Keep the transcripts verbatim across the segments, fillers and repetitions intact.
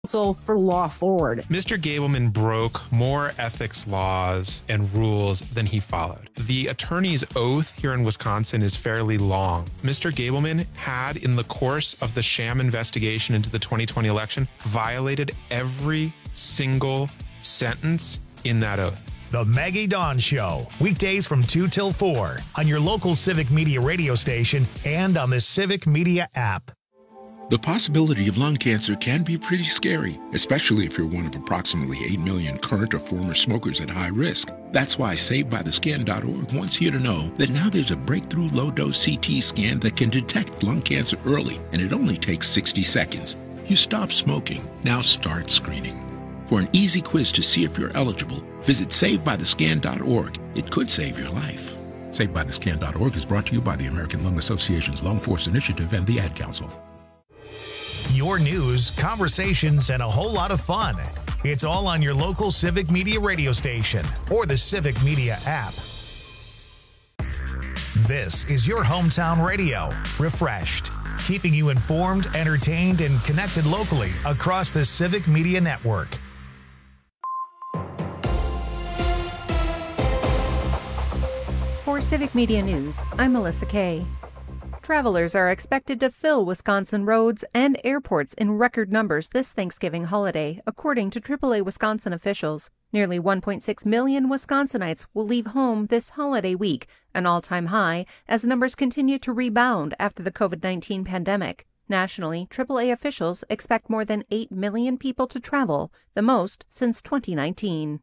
for Law Forward. Mister Gableman broke more ethics laws and rules than he followed. The attorney's oath here in Wisconsin is fairly long. Mister Gableman had, in the course of the sham investigation into the twenty twenty election, violated every single sentence in that oath. The Maggie Dawn Show, weekdays from two till four on your local Civic Media radio station and on the Civic Media app. The possibility of lung cancer can be pretty scary, especially if you're one of approximately eight million current or former smokers at high risk. That's why Saved By The Scan dot org wants you to know that now there's a breakthrough low-dose C T scan that can detect lung cancer early, and it only takes sixty seconds. You stop smoking, now start screening. For an easy quiz to see if you're eligible, visit Saved By The Scan dot org. It could save your life. Saved By The Scan dot org is brought to you by the American Lung Association's Lung Force Initiative and the Ad Council. Your news, conversations, and a whole lot of fun. It's all on your local Civic Media radio station or the Civic Media app. This is your hometown radio, refreshed, keeping you informed, entertained, and connected locally across the Civic Media network. For Civic Media News, I'm Melissa Kay. Travelers are expected to fill Wisconsin roads and airports in record numbers this Thanksgiving holiday, according to triple A Wisconsin officials. Nearly one point six million Wisconsinites will leave home this holiday week, an all-time high, as numbers continue to rebound after the covid nineteen pandemic. Nationally, triple A officials expect more than eight million people to travel, the most since twenty nineteen.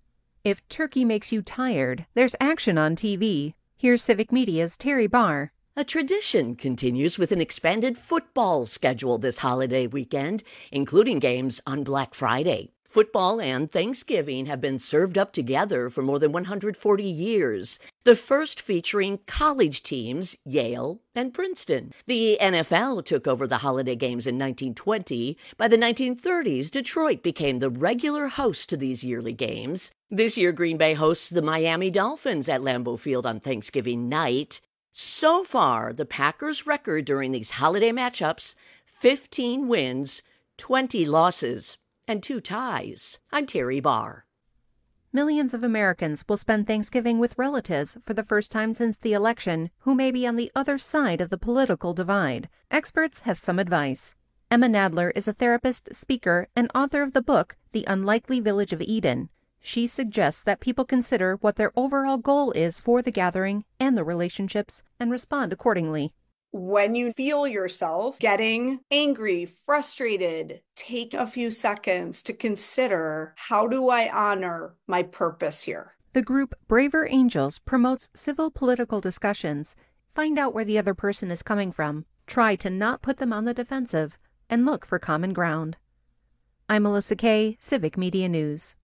If turkey makes you tired, there's action on T V. Here's Civic Media's Terry Barr. A tradition continues with an expanded football schedule this holiday weekend, including games on Black Friday. Football and Thanksgiving have been served up together for more than one hundred forty years, the first featuring college teams, Yale and Princeton. The N F L took over the holiday games in nineteen twenty. By the nineteen thirties, Detroit became the regular host to these yearly games. This year, Green Bay hosts the Miami Dolphins at Lambeau Field on Thanksgiving night. So far, the Packers' record during these holiday matchups, fifteen wins, twenty losses, and two ties. I'm Terry Barr. Millions of Americans will spend Thanksgiving with relatives for the first time since the election who may be on the other side of the political divide. Experts have some advice. Emma Nadler is a therapist, speaker, and author of the book, The Unlikely Village of Eden. She suggests that people consider what their overall goal is for the gathering and the relationships and respond accordingly. When you feel yourself getting angry, frustrated, take a few seconds to consider, how do I honor my purpose here? The group Braver Angels promotes civil political discussions. Find out where the other person is coming from. Try to not put them on the defensive and look for common ground. I'm Melissa Kay, Civic Media News.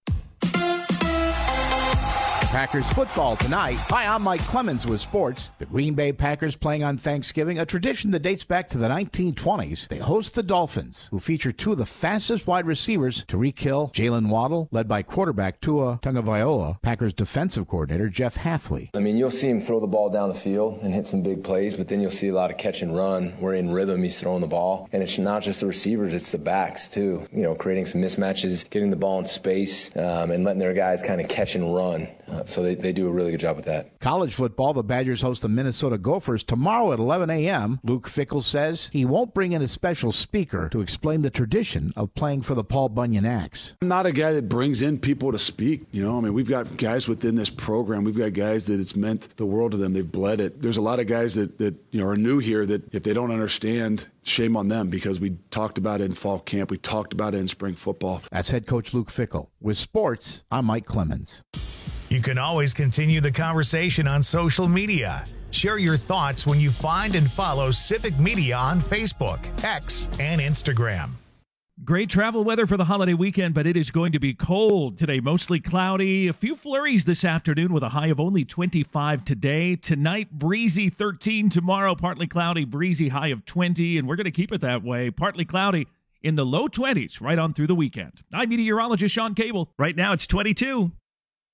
Packers football tonight. Hi, I'm Mike Clemens with sports. The Green Bay Packers playing on Thanksgiving, a tradition that dates back to the nineteen twenties. They host the Dolphins, who feature two of the fastest wide receivers, Tyreek Hill, Jalen Waddle, led by quarterback Tua Tagovailoa, Packers defensive coordinator Jeff Hafley. I mean, you'll see him throw the ball down the field and hit some big plays, but then you'll see a lot of catch and run. We're in rhythm, he's throwing the ball. And it's not just the receivers, it's the backs, too. You know, creating some mismatches, getting the ball in space, um, and letting their guys kind of catch and run. Uh, so they, they do a really good job with that. College football, the Badgers host the Minnesota Gophers tomorrow at eleven a.m. Luke Fickell says he won't bring in a special speaker to explain the tradition of playing for the Paul Bunyan Axe. I'm not a guy that brings in people to speak. You know, I mean, we've got guys within this program. We've got guys that it's meant the world to them. They've bled it. There's a lot of guys that, that you know, are new here that if they don't understand, shame on them, because we talked about it in fall camp. We talked about it in spring football. That's head coach Luke Fickell. With sports, I'm Mike Clemens. You can always continue the conversation on social media. Share your thoughts when you find and follow Civic Media on Facebook, X, and Instagram. Great travel weather for the holiday weekend, but it is going to be cold today. Mostly cloudy. A few flurries this afternoon with a high of only twenty-five today. Tonight, breezy thirteen. Tomorrow, partly cloudy, breezy, high of twenty. And we're going to keep it that way. Partly cloudy in the low twenties right on through the weekend. I'm meteorologist Sean Cable. Right now, it's twenty-two.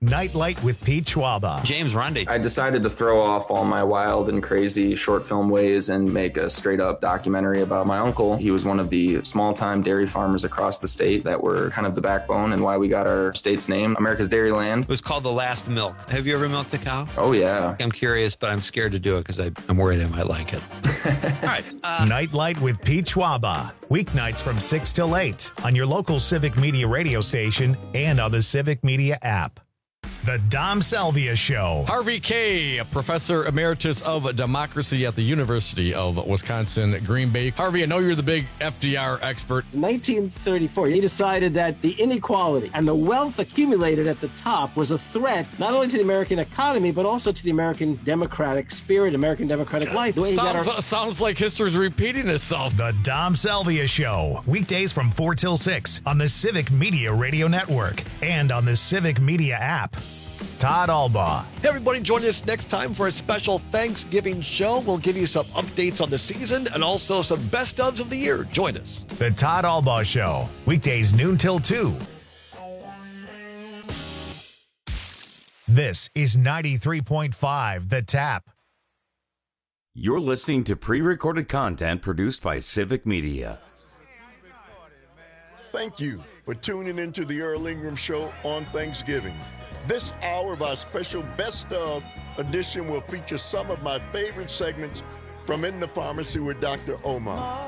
Nightlight with Pete Schwaba. James Rundy. I decided to throw off all my wild and crazy short film ways and make a straight up documentary about my uncle. He was one of the small time dairy farmers across the state that were kind of the backbone and why we got our state's name, America's Dairyland. It was called The Last Milk. Have you ever milked a cow? Oh, yeah. I'm curious, but I'm scared to do it because I'm worried I might like it. All right. Uh, Nightlight with Pete Schwaba. Weeknights from six till eight on your local Civic Media radio station and on the Civic Media app. The Dom Salvia Show. Harvey Kaye, Professor Emeritus of Democracy at the University of Wisconsin, Green Bay. Harvey, I know you're the big F D R expert. In nineteen thirty-four, he decided that the inequality and the wealth accumulated at the top was a threat not only to the American economy, but also to the American democratic spirit, American democratic life. The way he got Sounds, our- sounds like history's repeating itself. The Dom Salvia Show. Weekdays from four till six on the Civic Media Radio Network and on the Civic Media app. Todd Albaugh. Hey, everybody, join us next time for a special Thanksgiving show. We'll give you some updates on the season and also some best ofs of the year. Join us. The Todd Albaugh Show. Weekdays noon till two. This is ninety-three point five The Tap. You're listening to pre-recorded content produced by Civic Media. Thank you for tuning into the Earl Ingram Show on Thanksgiving. This hour of our special Best Of edition will feature some of my favorite segments from In the Pharmacy with Doctor Omar.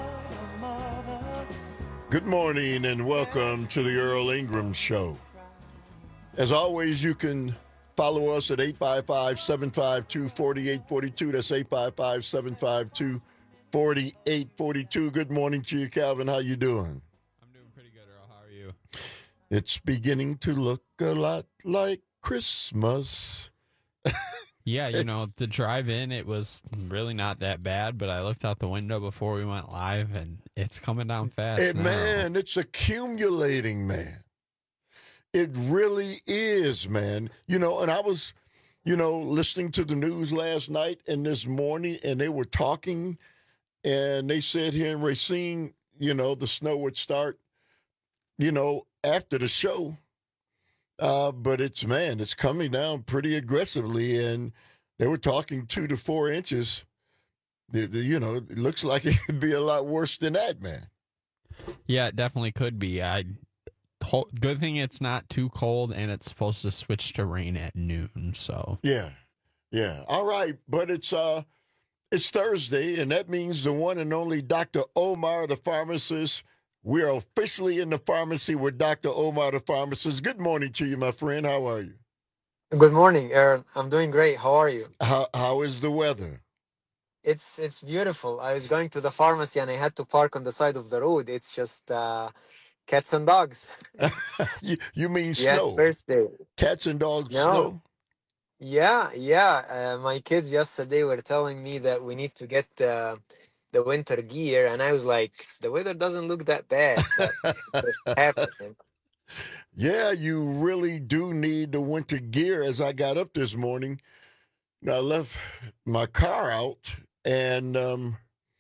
Good morning and welcome to the Earl Ingram Show. As always, you can follow us at eight five five, seven five two, four eight four two. That's eight five five, seven five two, four eight four two. Good morning to you, Calvin. How you doing? I'm doing pretty good, Earl. How are you? It's beginning to look a lot like Christmas. Yeah, you know, the drive in, it was really not that bad, but I looked out the window before we went live, and it's coming down fast Hey, now. man, it's accumulating, man. It really is, man. You know, and I was, you know, listening to the news last night and this morning, and they were talking, and they said here in Racine, you know, the snow would start, you know, after the show. Uh, but it's, man, it's coming down pretty aggressively, and they were talking two to four inches. The, the, you know, it looks like it could be a lot worse than that, man. Yeah, it definitely could be. I ho- Good thing it's not too cold, and it's supposed to switch to rain at noon, so. Yeah, yeah. All right, but it's uh, it's Thursday, and that means the one and only Doctor Omar, the pharmacist. We are officially in the pharmacy with Doctor Omar, the pharmacist. Good morning to you, my friend. How are you? Good morning, Aaron. I'm doing great. How are you? How How is the weather? It's it's beautiful. I was going to the pharmacy and I had to park on the side of the road. It's just uh, cats and dogs. you, you mean Yes, snow? first day. Cats and dogs, Snow. snow? Yeah, yeah. Uh, my kids yesterday were telling me that we need to get uh, the winter gear, and I was like, the weather doesn't look that bad. But it just happened. Yeah, you really do need the winter gear. As I got up this morning, I left my car out, and um,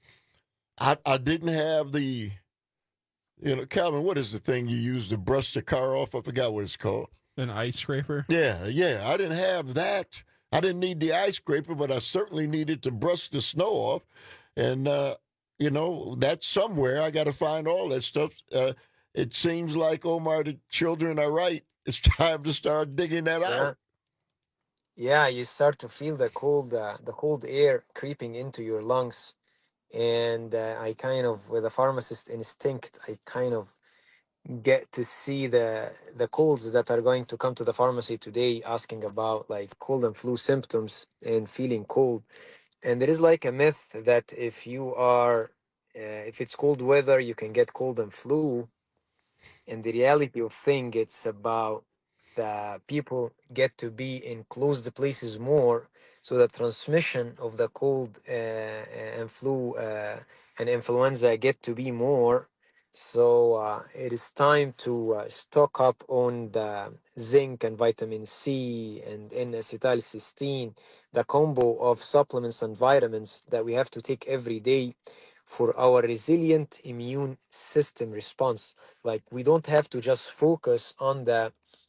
I, I didn't have the, you know, Calvin, what is the thing you use to brush the car off? I forgot what it's called. An ice scraper? Yeah, yeah. I didn't have that. I didn't need the ice scraper, but I certainly needed to brush the snow off. And, uh, you know, that's somewhere. I got to find all that stuff. Uh, it seems like, Omar, the children are right. It's time to start digging that Yeah. out. Yeah, you start to feel the cold, uh, the cold air creeping into your lungs, and uh, I kind of, with a pharmacist instinct, I kind of get to see the the colds that are going to come to the pharmacy today, asking about like cold and flu symptoms and feeling cold. And there is like a myth that if you are, uh, if it's cold weather, you can get cold and flu. And the reality of thing, it's about the people get to be in closed places more, so the transmission of the cold uh, and flu uh, and influenza get to be more. So uh, it is time to uh, stock up on the zinc and vitamin C and N-acetylcysteine, the combo of supplements and vitamins that we have to take every day for our resilient immune system response. Like, we don't have to just focus on the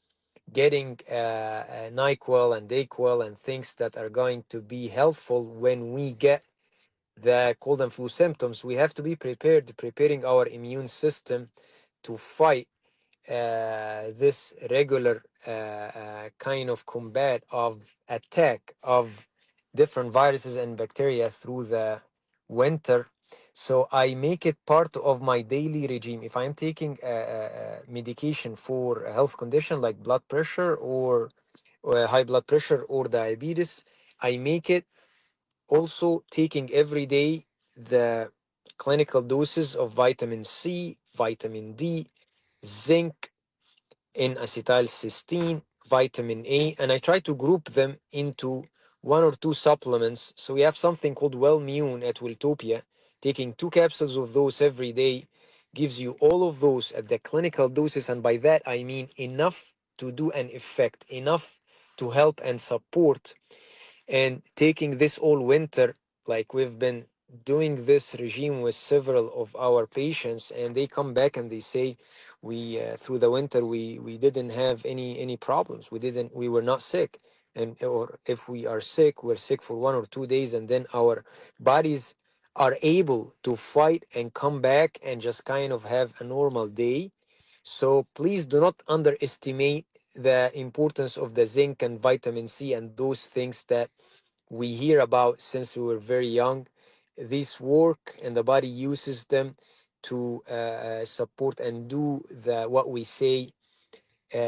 getting uh, uh, NyQuil and DayQuil and things that are going to be helpful when we get the cold and flu symptoms. We have to be prepared, preparing our immune system to fight uh, this regular uh, uh, kind of combat of attack of different viruses and bacteria through the winter. So I make it part of my daily regime. If I'm taking a, a medication for a health condition like blood pressure or, or high blood pressure or diabetes, I make it also taking every day the clinical doses of vitamin C, vitamin D, zinc, N-acetylcysteine, vitamin A, and I try to group them into one or two supplements. So we have something called Wellmune at Wiltopia. Taking two capsules of those every day gives you all of those at the clinical doses, and by that I mean enough to do an effect, enough to help and support. And taking this all winter, like we've been doing this regime with several of our patients, and they come back and they say, we uh, through the winter we we didn't have any any problems. We didn't we were not sick, and or if we are sick, we're sick for one or two days, and then our bodies are able to fight and come back and just kind of have a normal day. So please do not underestimate the importance of the zinc and vitamin C and those things that we hear about since we were very young. These work and the body uses them to uh, support and do the what we say uh,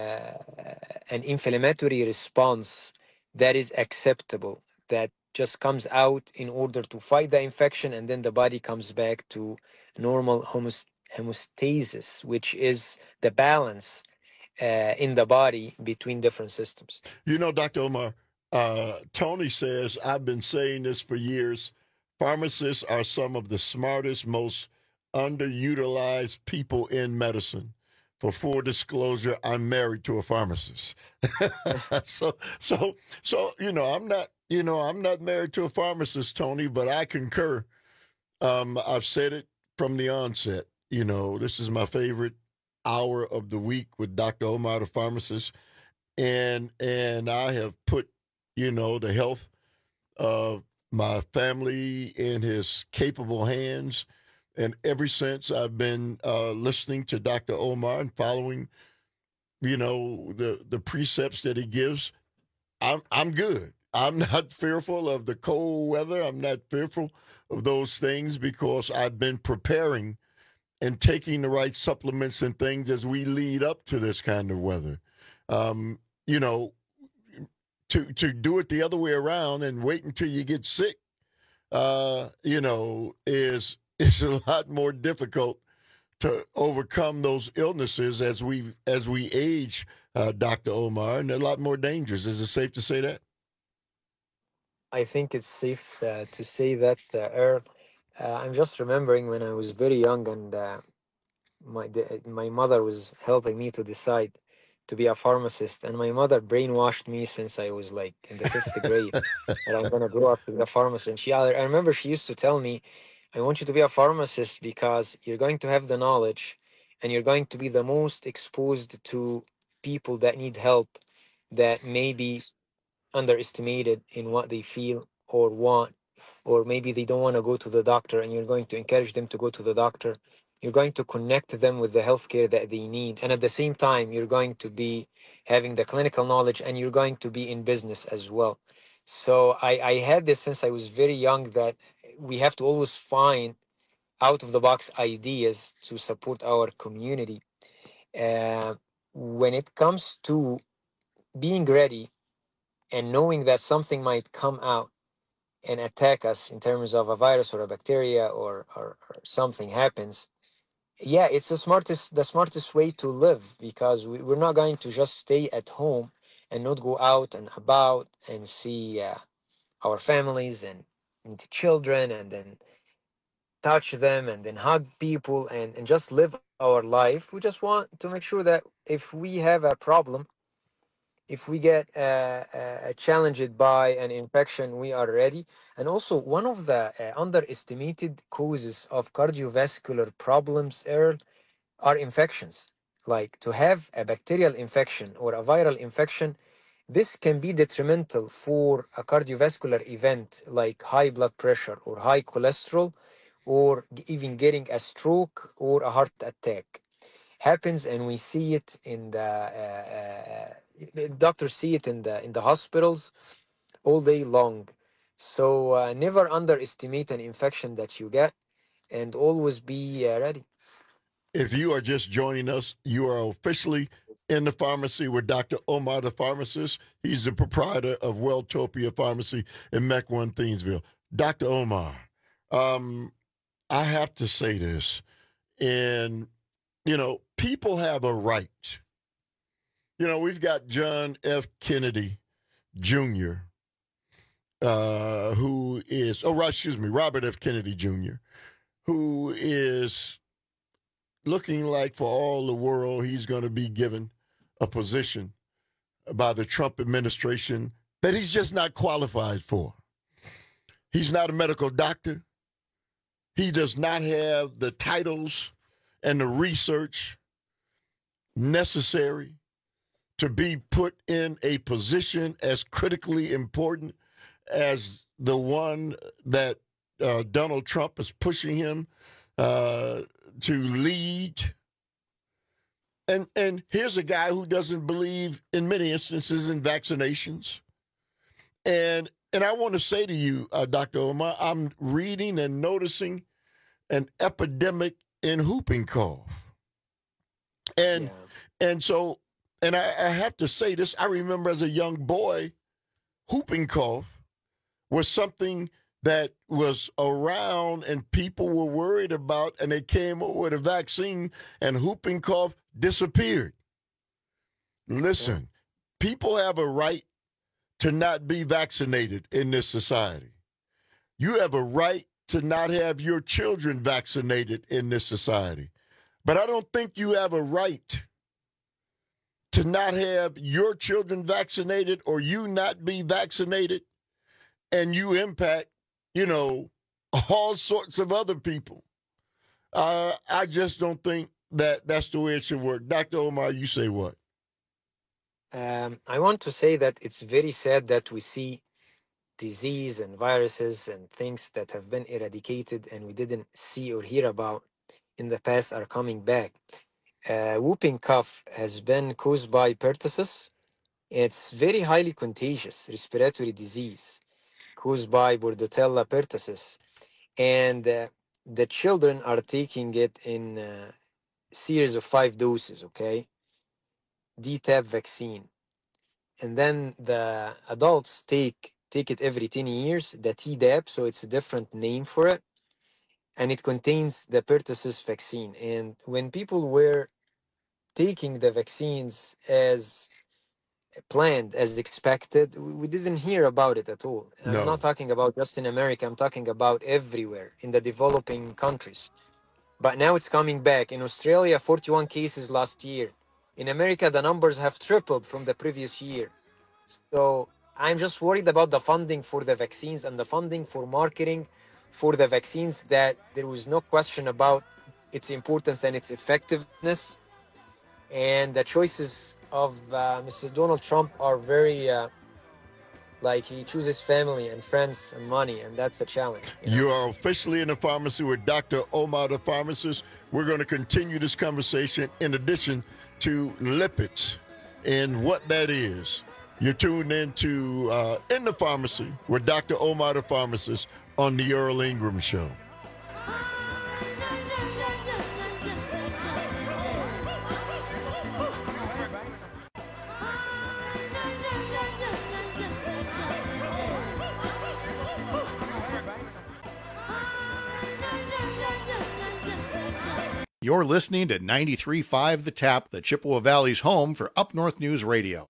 an inflammatory response that is acceptable, that just comes out in order to fight the infection, and then the body comes back to normal homos- homeostasis, which is the balance uh, in the body between different systems. You know, Doctor Omar, uh, Tony says, I've been saying this for years, pharmacists are some of the smartest, most underutilized people in medicine. For full disclosure, I'm married to a pharmacist. so, so, so, you know, I'm not, you know, I'm not married to a pharmacist, Tony, but I concur. Um, I've said it from the onset. You know, this is my favorite hour of the week with Doctor Omar, the pharmacist, and and I have put, you know, the health of my family in his capable hands. And ever since I've been uh, listening to Doctor Omar and following, you know, the, the precepts that he gives, I'm I'm good. I'm not fearful of the cold weather. I'm not fearful of those things because I've been preparing and taking the right supplements and things as we lead up to this kind of weather. Um, you know, to to do it the other way around and wait until you get sick, uh, you know, is is a lot more difficult to overcome those illnesses as we as we age, uh, Doctor Omar, and they're a lot more dangerous. Is it safe to say that? I think it's safe uh, to say that, uh, Earl. Uh, I'm just remembering when I was very young, and uh, my the, my mother was helping me to decide to be a pharmacist, and my mother brainwashed me since I was like in the fifth grade that I'm gonna grow up to be a pharmacist. And she, I remember she used to tell me, I want you to be a pharmacist because you're going to have the knowledge and you're going to be the most exposed to people that need help, that may be underestimated in what they feel or want, or maybe they don't want to go to the doctor, and you're going to encourage them to go to the doctor. You're going to connect them with the healthcare that they need. And at the same time, you're going to be having the clinical knowledge, and you're going to be in business as well. So I, I had this since I was very young, that we have to always find out of the box ideas to support our community. Uh, when it comes to being ready and knowing that something might come out and attack us in terms of a virus or a bacteria, or, or, or something happens, yeah, it's the smartest the smartest way to live, because we, we're not going to just stay at home and not go out and about and see uh, our families and, and the children, and then touch them and then hug people and, and just live our life. We just want to make sure that if we have a problem, if we get uh, uh, challenged by an infection, we are ready. And also, one of the uh, underestimated causes of cardiovascular problems, Earl, are infections. like to have a bacterial infection or a viral infection, this can be detrimental for a cardiovascular event like high blood pressure or high cholesterol, or even getting a stroke or a heart attack. Happens, and we see it in the uh, uh, doctors see it in the in the hospitals all day long. So uh, never underestimate an infection that you get, and always be uh, ready. If you are just joining us, you are officially in the pharmacy with Doctor Omar, the pharmacist. He's the proprietor of Welltopia Pharmacy in Mequon, Thiensville. Doctor Omar, um, I have to say this, and, you know, people have a right. You know, we've got John F. Kennedy Junior, uh, who is, oh, excuse me, Robert F. Kennedy Junior, who is looking like for all the world he's going to be given a position by the Trump administration that he's just not qualified for. He's not a medical doctor. He does not have the titles and the research necessary to be put in a position as critically important as the one that uh, Donald Trump is pushing him uh, to lead. And and here's a guy who doesn't believe in many instances in vaccinations. And and I want to say to you, uh, Doctor Omar, I'm reading and noticing an epidemic in whooping cough. And yeah. and so, and I, I have to say this, I remember as a young boy, whooping cough was something that was around and people were worried about, and they came up with a vaccine, and whooping cough disappeared. Listen, people have a right to not be vaccinated in this society. You have a right to not have your children vaccinated in this society. But I don't think you have a right to not have your children vaccinated or you not be vaccinated and you impact, you know, all sorts of other people. Uh, I just don't think that that's the way it should work. Doctor Omar, you say what? Um, I want to say that it's very sad that we see disease and viruses and things that have been eradicated and we didn't see or hear about in the past are coming back. Uh, whooping cough has been caused by pertussis. It's very highly contagious respiratory disease caused by Bordetella pertussis. And uh, the children are taking it in a series of five doses, okay? D T A P vaccine. And then the adults take take it every ten years, the Tdap, so it's a different name for it. And it contains the pertussis vaccine. And when people were taking the vaccines as planned, as expected, we didn't hear about it at all. No. I'm not talking about just in America, I'm talking about everywhere in the developing countries. But now it's coming back. In Australia, forty-one cases last year. In America, the numbers have tripled from the previous year. So I'm just worried about the funding for the vaccines and the funding for marketing for the vaccines, that there was no question about its importance and its effectiveness. And the choices of uh, Mister Donald Trump are very, uh, like he chooses family and friends and money, and that's a challenge. You know? You are officially in the pharmacy with Doctor Omar, the pharmacist. We're going to continue this conversation in addition to lipids and what that is. You're tuned into uh, In the Pharmacy with Doctor Omar, the pharmacist, on the Earl Ingram Show. You're listening to ninety-three point five The Tap, the Chippewa Valley's home for Up North News Radio.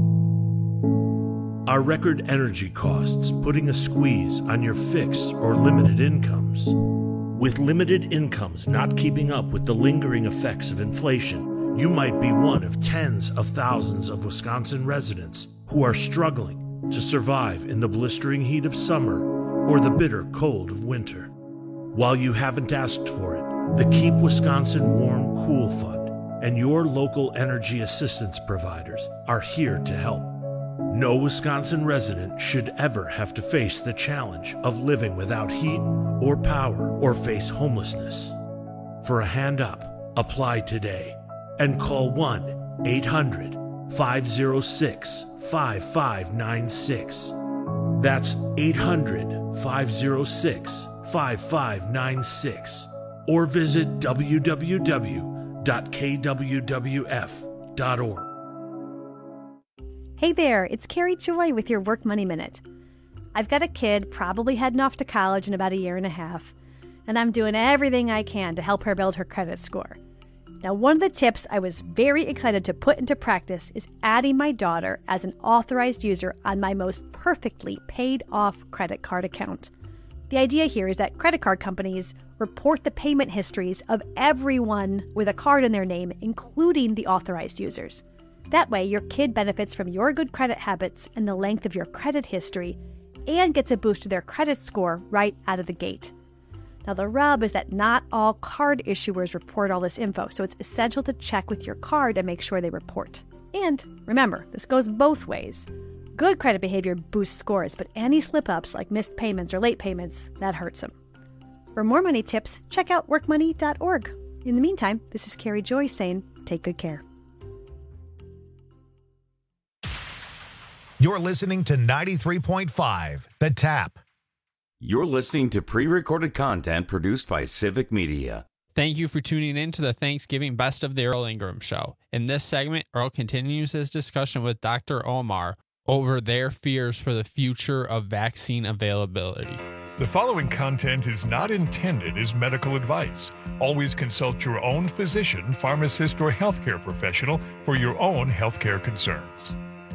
Are record energy costs putting a squeeze on your fixed or limited incomes? With limited incomes not keeping up with the lingering effects of inflation, you might be one of tens of thousands of Wisconsin residents who are struggling to survive in the blistering heat of summer or the bitter cold of winter. While you haven't asked for it, the Keep Wisconsin Warm Cool Fund and your local energy assistance providers are here to help. No Wisconsin resident should ever have to face the challenge of living without heat or power or face homelessness. For a hand up, apply today and call one eight hundred five oh six five five nine six. That's eight hundred five oh six five five nine six. Or visit w w w dot k w w f dot org. Hey there, it's Carrie Joy with your Work Money Minute. I've got a kid probably heading off to college in about a year and a half, and I'm doing everything I can to help her build her credit score. Now, one of the tips I was very excited to put into practice is adding my daughter as an authorized user on my most perfectly paid-off credit card account. The idea here is that credit card companies report the payment histories of everyone with a card in their name, including the authorized users. That way, your kid benefits from your good credit habits and the length of your credit history and gets a boost to their credit score right out of the gate. Now, the rub is that not all card issuers report all this info, so it's essential to check with your card and make sure they report. And remember, this goes both ways. Good credit behavior boosts scores, but any slip-ups like missed payments or late payments, that hurts them. For more money tips, check out work money dot org. In the meantime, this is Carrie Joy saying, take good care. You're listening to ninety-three point five, The Tap. You're listening to pre-recorded content produced by Civic Media. Thank you for tuning in to the Thanksgiving Best of the Earl Ingram Show. In this segment, Earl continues his discussion with Doctor Omar over their fears for the future of vaccine availability. The following content is not intended as medical advice. Always consult your own physician, pharmacist, or healthcare professional for your own healthcare concerns.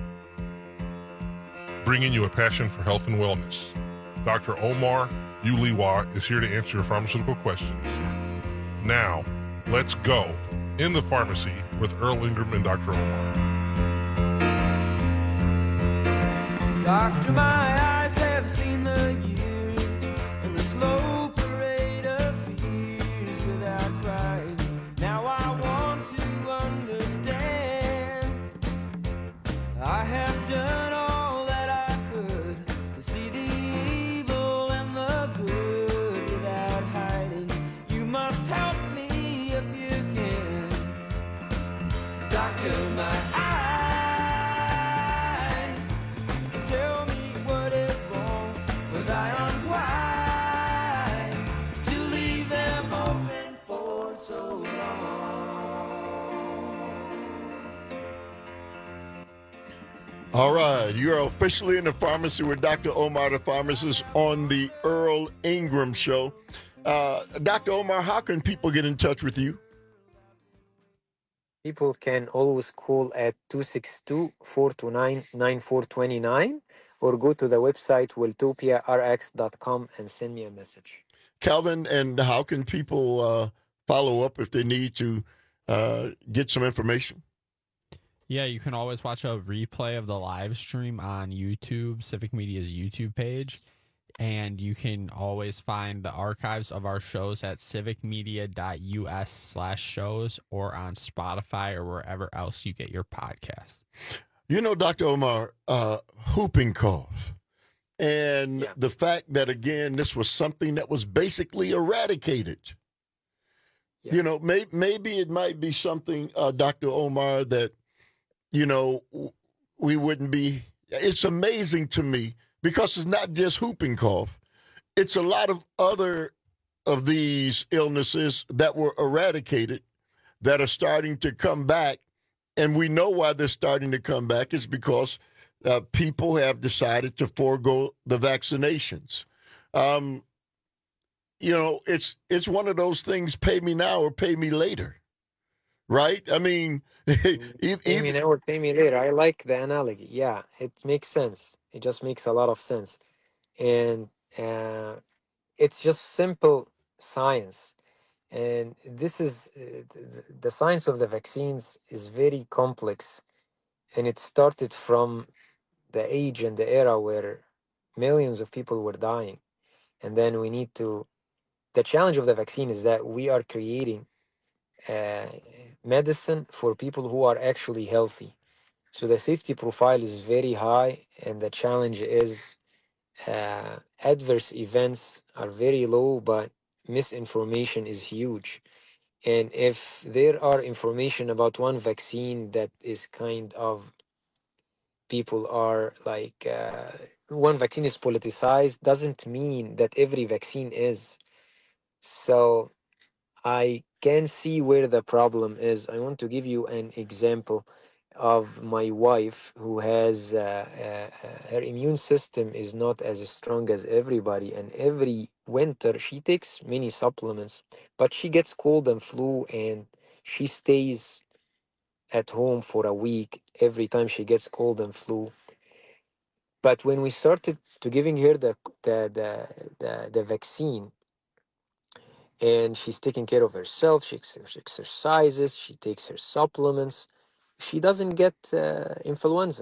Bringing you a passion for health and wellness. Doctor Omar Uliwa is here to answer your pharmaceutical questions. Now, let's go in the pharmacy with Earl Ingram and Doctor Omar. Doctor, my eyes have seen the years and the slow parade of fears without crying. Now I want to understand. I have done all that I could to see the evil and the good without hiding. You must help me if you can. Doctor, my eyes, tell me what is wrong. Was I unwise to leave them open for so long? All right, you are officially in the pharmacy with Doctor Omar, the pharmacist, on the Earl Ingram Show. Uh, Doctor Omar, how can people get in touch with you? People can always call at two six two, four two nine, nine four two nine or go to the website wiltopia r x dot com and send me a message. Calvin, and how can people uh, follow up if they need to uh, get some information? Yeah, you can always watch a replay of the live stream on YouTube, Civic Media's YouTube page. And you can always find the archives of our shows at civicmedia.us slash shows or on Spotify or wherever else you get your podcasts. You know, Doctor Omar, uh, whooping cough. And yeah. the fact that, again, this was something that was basically eradicated. Yeah. You know, may, maybe it might be something, uh, Doctor Omar, that, you know, we wouldn't be. It's amazing to me because it's not just whooping cough. It's a lot of other of these illnesses that were eradicated that are starting to come back. And we know why they're starting to come back is because uh, people have decided to forego the vaccinations. Um, you know, it's it's one of those things, pay me now or pay me later. Right? I mean, either, pay me now or pay me later. I like the analogy. Yeah, it makes sense. It just makes a lot of sense. And uh, it's just simple science. And this is uh, the, the science of the vaccines is very complex. And it started from the age and the era where millions of people were dying. And then we need to, the challenge of the vaccine is that we are creating uh, medicine for people who are actually healthy. So the safety profile is very high, and the challenge is uh, adverse events are very low, but misinformation is huge. And if there are information about one vaccine that is kind of, people are like, uh, one vaccine is politicized, doesn't mean that every vaccine is. So I can see where the problem is. I want to give you an example of my wife who has, uh, uh, her immune system is not as strong as everybody. And every winter she takes many supplements, but she gets cold and flu, and she stays at home for a week every time she gets cold and flu. But when we started to giving her the the the the, the vaccine, and she's taking care of herself, she, ex- she exercises, she takes her supplements, she doesn't get uh, influenza.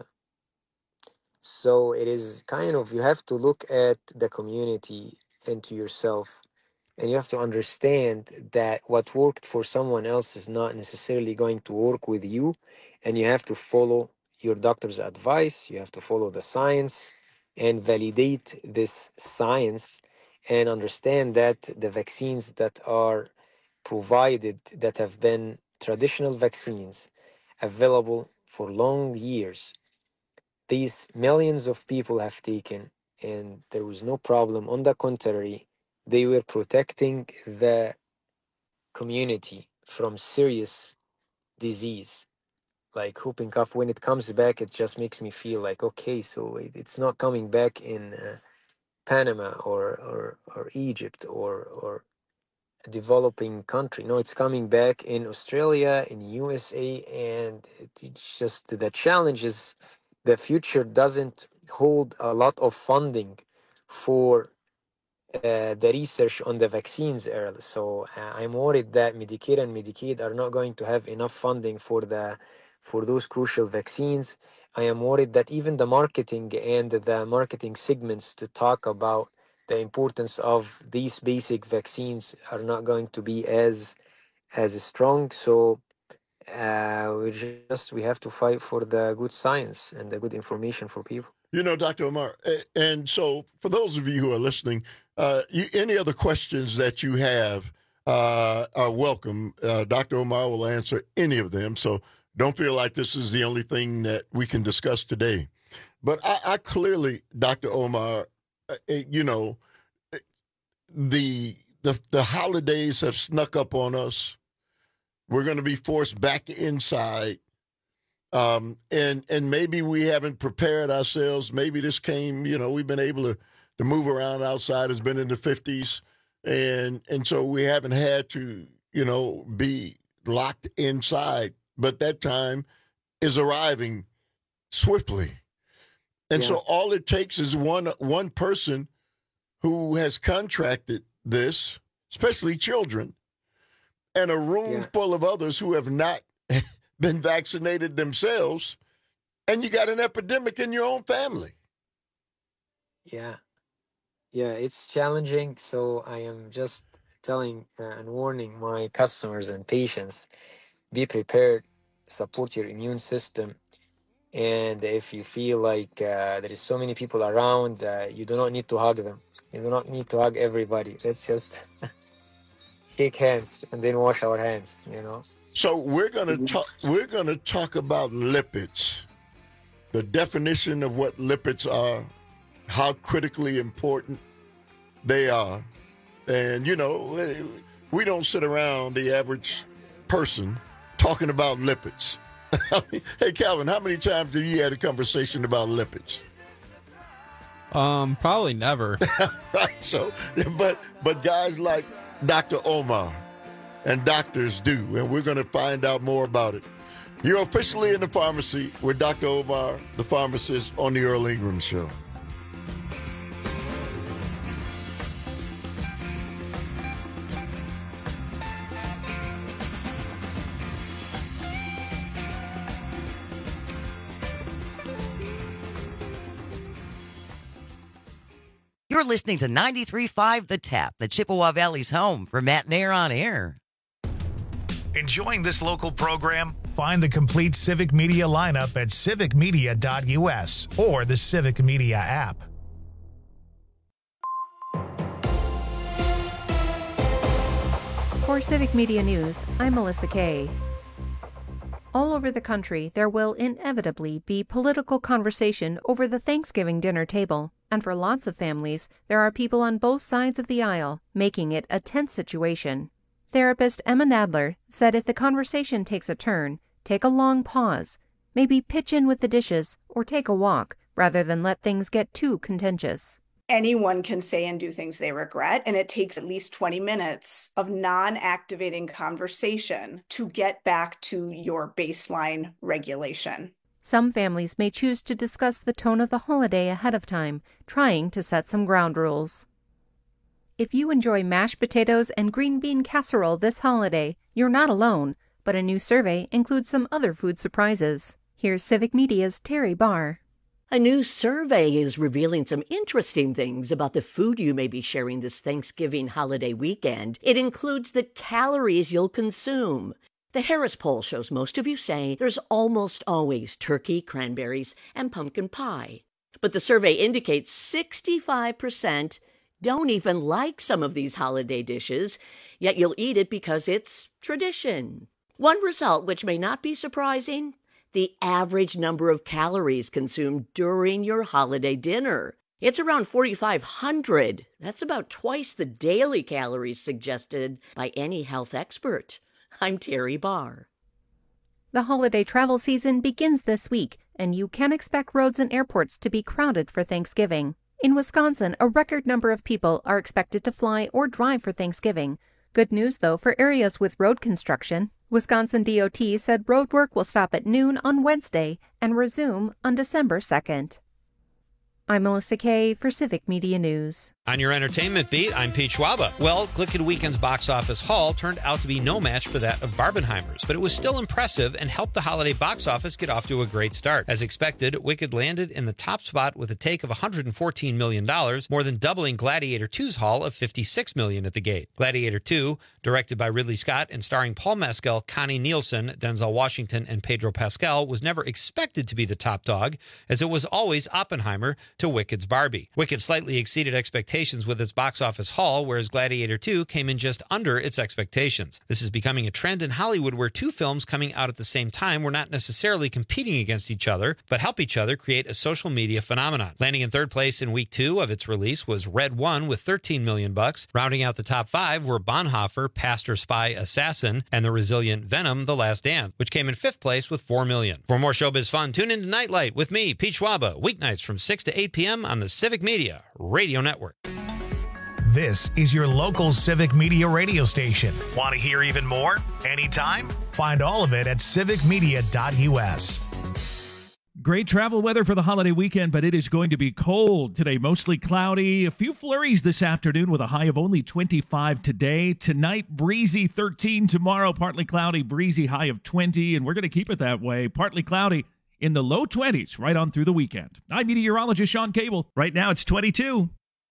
So it is kind of, you have to look at the community and to yourself, and you have to understand that what worked for someone else is not necessarily going to work with you, and you have to follow your doctor's advice. You have to follow the science and validate this science, and understand that the vaccines that are provided, that have been traditional vaccines available for long years, these millions of people have taken, and there was no problem. On the contrary, they were protecting the community from serious disease like whooping cough. When it comes back, it just makes me feel like, okay, so it, it's not coming back in uh, Panama or, or or Egypt or or a developing country. No, it's coming back in Australia, in U S A, and it, it's just the challenge is the future doesn't hold a lot of funding for uh, the research on the vaccines early. So uh, I'm worried that Medicare and Medicaid are not going to have enough funding for the for those crucial vaccines. I am worried that even the marketing and the marketing segments to talk about the importance of these basic vaccines are not going to be as as strong. So uh, we just we have to fight for the good science and the good information for people. You know, Doctor Omar, and so for those of you who are listening, uh, you, any other questions that you have uh, are welcome. Uh, Doctor Omar will answer any of them, so don't feel like this is the only thing that we can discuss today. But I, I clearly, Doctor Omar, uh, you know, the, the the holidays have snuck up on us. We're going to be forced back inside. Um, and and maybe we haven't prepared ourselves. Maybe this came, you know, we've been able to, to move around outside. It's been in the fifties. And, and so we haven't had to, you know, be locked inside. But that time is arriving swiftly. And yeah. So all it takes is one one person who has contracted this, especially children, and a room yeah. full of others who have not been vaccinated themselves, and you got an epidemic in your own family. Yeah. Yeah, it's challenging. So I am just telling uh, and warning my customers and patients, be prepared, support your immune system. And if you feel like uh, there is so many people around, uh, you do not need to hug them. You do not need to hug everybody. Let's just shake hands and then wash our hands, you know. So we're gonna talk. We're gonna talk about lipids, the definition of what lipids are, how critically important they are, and you know, we don't sit around the average person talking about lipids. Hey, Calvin, how many times have you had a conversation about lipids? Um, probably never. Right. So, but but guys like Doctor Omar and doctors do, and we're going to find out more about it. You're officially in the pharmacy with Doctor Omar, the pharmacist, on the Earl Ingram Show. You're listening to ninety-three point five The Tap, the Chippewa Valley's home for Matt Nair on Air. Enjoying this local program? Find the complete Civic Media lineup at civic media dot u s or the Civic Media app. For Civic Media News, I'm Melissa Kay. All over the country, there will inevitably be political conversation over the Thanksgiving dinner table, and for lots of families, there are people on both sides of the aisle, making it a tense situation. Therapist Emma Nadler said if the conversation takes a turn, take a long pause, maybe pitch in with the dishes or take a walk, rather than let things get too contentious. Anyone can say and do things they regret, and it takes at least twenty minutes of non-activating conversation to get back to your baseline regulation. Some families may choose to discuss the tone of the holiday ahead of time, trying to set some ground rules. If you enjoy mashed potatoes and green bean casserole this holiday, you're not alone, but a new survey includes some other food surprises. Here's Civic Media's Terry Barr. A new survey is revealing some interesting things about the food you may be sharing this Thanksgiving holiday weekend. It includes the calories you'll consume. The Harris poll shows most of you say there's almost always turkey, cranberries, and pumpkin pie. But the survey indicates sixty-five percent don't even like some of these holiday dishes, yet you'll eat it because it's tradition. One result, which may not be surprising, the average number of calories consumed during your holiday dinner. It's around forty-five hundred. That's about twice the daily calories suggested by any health expert. I'm Terry Barr. The holiday travel season begins this week, and you can expect roads and airports to be crowded for Thanksgiving. In Wisconsin, a record number of people are expected to fly or drive for Thanksgiving. Good news, though, for areas with road construction. Wisconsin D O T said road work will stop at noon on Wednesday and resume on December second. I'm Melissa Kay for Civic Media News. On your entertainment beat, I'm Pete Schwaba. Well, Glicked Weekend's box office haul turned out to be no match for that of Barbenheimer's, but it was still impressive and helped the holiday box office get off to a great start. As expected, Wicked landed in the top spot with a take of one hundred fourteen million dollars, more than doubling Gladiator two's haul of fifty-six million dollars at the gate. Gladiator two, directed by Ridley Scott and starring Paul Mescal, Connie Nielsen, Denzel Washington, and Pedro Pascal, was never expected to be the top dog, as it was always Oppenheimer to Wicked's Barbie. Wicked slightly exceeded expectations with its box office haul, whereas Gladiator two came in just under its expectations. This is becoming a trend in Hollywood where two films coming out at the same time were not necessarily competing against each other, but help each other create a social media phenomenon. Landing in third place in week two of its release was Red One with thirteen million bucks. Rounding out the top five were Bonhoeffer, Pastor, Spy, Assassin, and the resilient Venom, The Last Dance, which came in fifth place with four million. For more showbiz fun, tune in to Nightlight with me, Pete Schwaba, weeknights from six to eight p.m. on the Civic Media Radio Network. This is your local Civic Media radio station. Want to hear even more? Anytime? Find all of it at civic media dot u s. Great travel weather for the holiday weekend, but it is going to be cold today. Mostly cloudy. A few flurries this afternoon with a high of only twenty-five today. Tonight, breezy thirteen. Tomorrow, partly cloudy, breezy, high of twenty. And we're going to keep it that way. Partly cloudy in the low twenties right on through the weekend. I'm meteorologist Sean Cable. Right now, it's twenty-two.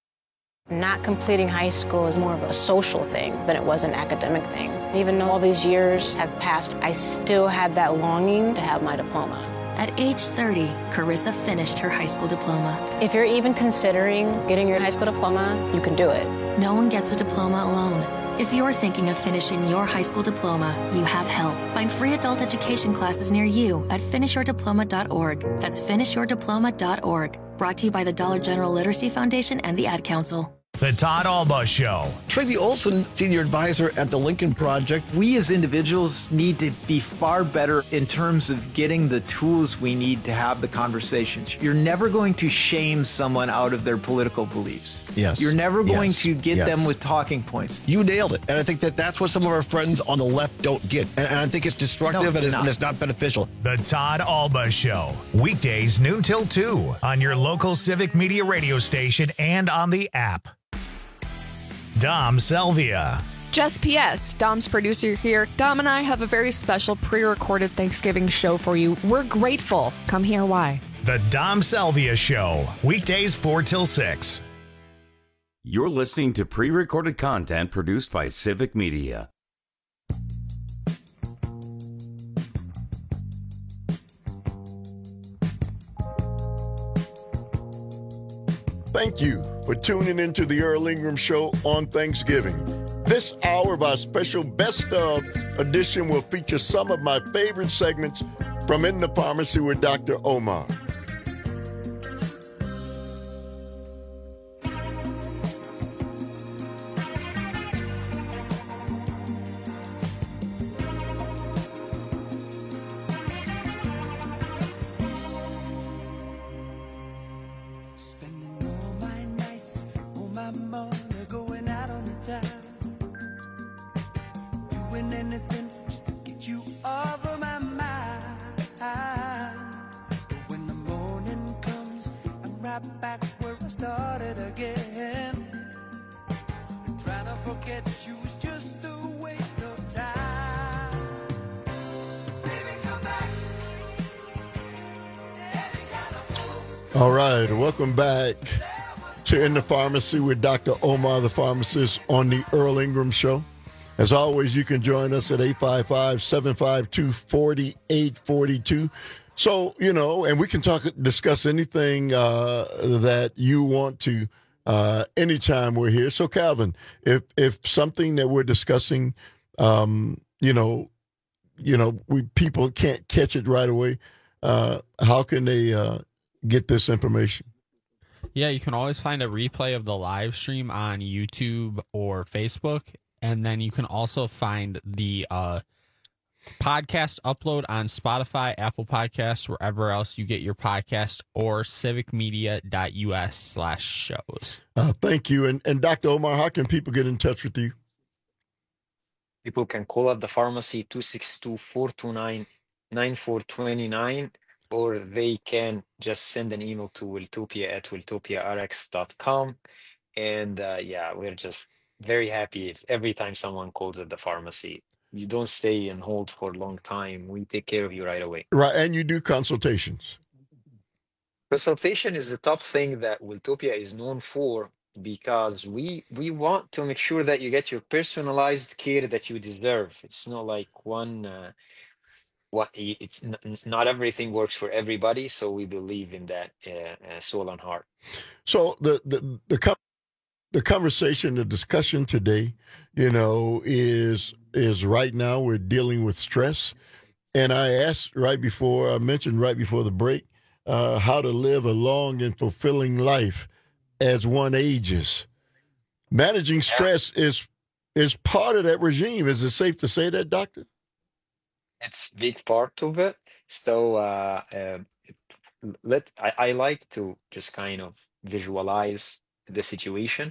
Not completing high school is more of a social thing than it was an academic thing. Even though all these years have passed, I still had that longing to have my diploma. At age thirty, Carissa finished her high school diploma. If you're even considering getting your high school diploma, you can do it. No one gets a diploma alone. If you're thinking of finishing your high school diploma, you have help. Find free adult education classes near you at finish your diploma dot org. That's finish your diploma dot org. Brought to you by the Dollar General Literacy Foundation and the Ad Council. The Todd Alba Show. Tracy Olson, Senior Advisor at the Lincoln Project. We as individuals need to be far better in terms of getting the tools we need to have the conversations. You're never going to shame someone out of their political beliefs. Yes. You're never going yes. to get yes. them with talking points. You nailed it. And I think that that's what some of our friends on the left don't get. And, and I think it's destructive no, and, it's, and it's not beneficial. The Todd Alba Show. Weekdays noon till two on your local Civic Media radio station and on the app. Dom Salvia. Just P S, Dom's producer here. Dom and I have a very special pre-recorded Thanksgiving show for you. We're grateful. Come hear why. The Dom Salvia Show. Weekdays four till six. You're listening to pre-recorded content produced by Civic Media. thank you for tuning into the Earl Ingram Show on Thanksgiving. This hour of our special Best Of edition will feature some of my favorite segments from In the Pharmacy with Doctor Omar. All right, welcome back to In the Pharmacy with Doctor Omar, the pharmacist, on the Earl Ingram Show. As always, you can join us at eight five five, seven five two, four eight four two. So, you know, and we can talk, discuss anything uh, that you want to uh, anytime we're here. So, Calvin, if if something that we're discussing, um, you know, you know, we people can't catch it right away, uh, how can they uh, get this information? Yeah, you can always find a replay of the live stream on YouTube or Facebook. And then you can also find the uh, podcast upload on Spotify, Apple Podcasts, wherever else you get your podcast, or civicmedia.us slash shows. Uh, thank you. And, and Doctor Omar, how can people get in touch with you? People can call up the pharmacy two six two, four two nine, nine four two nine, or they can just send an email to wiltopia at wiltopia r x dot com. And uh, yeah, we're just very happy if every time someone calls at the pharmacy. You don't stay and hold for a long time. We take care of you right away. Right, and you do consultations. Consultation is the top thing that Wiltopia is known for, because we we want to make sure that you get your personalized care that you deserve. It's not like one uh, what it's n- not everything works for everybody, so we believe in that uh, uh, soul and heart. So the the the, com- the conversation, the discussion today, you know, is is right now we're dealing with stress, and I asked right before I mentioned right before the break uh, how to live a long and fulfilling life as one ages. Managing stress is is part of that regime. Is it safe to say that, Doctor? It's a big part of it. So uh, uh, let I, I like to just kind of visualize the situation.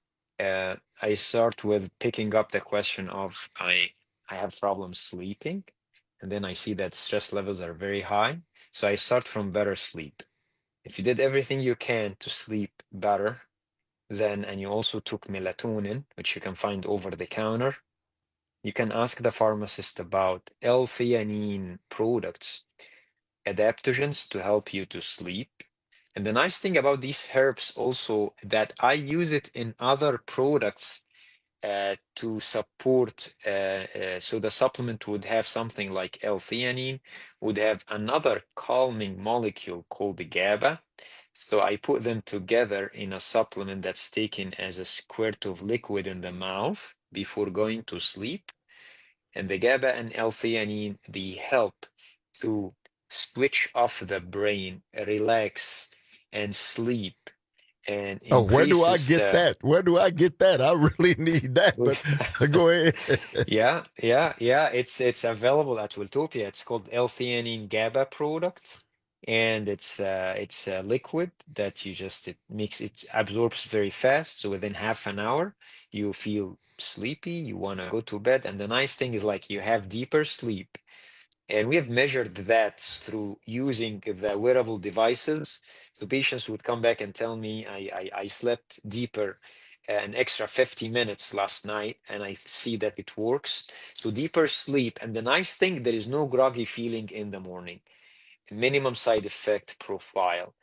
Uh, I start with picking up the question of I I have problems sleeping, and then I see that stress levels are very high. So I start from better sleep. If you did everything you can to sleep better, then and you also took melatonin, which you can find over the counter, you can ask the pharmacist about L-theanine products, adaptogens to help you to sleep. And the nice thing about these herbs also that I use it in other products uh, to support. Uh, uh, so the supplement would have something like L-theanine, would have another calming molecule called the GABA. So I put them together in a supplement that's taken as a squirt of liquid in the mouth before going to sleep. And the GABA and L-theanine, they help to switch off the brain, relax, and sleep. And oh, where do I get the... that? Where do I get that? I really need that. But go ahead. yeah, yeah, yeah. It's it's available at Wiltopia. It's called L-theanine GABA product, and it's uh, it's a liquid that you just it makes it absorbs very fast. So within half an hour, you feel sleepy. You want to go to bed, and the nice thing is like you have deeper sleep. And we have measured that through using the wearable devices. So patients would come back and tell me, I, I, I slept deeper an extra fifty minutes last night, and I see that it works. So deeper sleep. And the nice thing, there is no groggy feeling in the morning. Minimum side effect profile.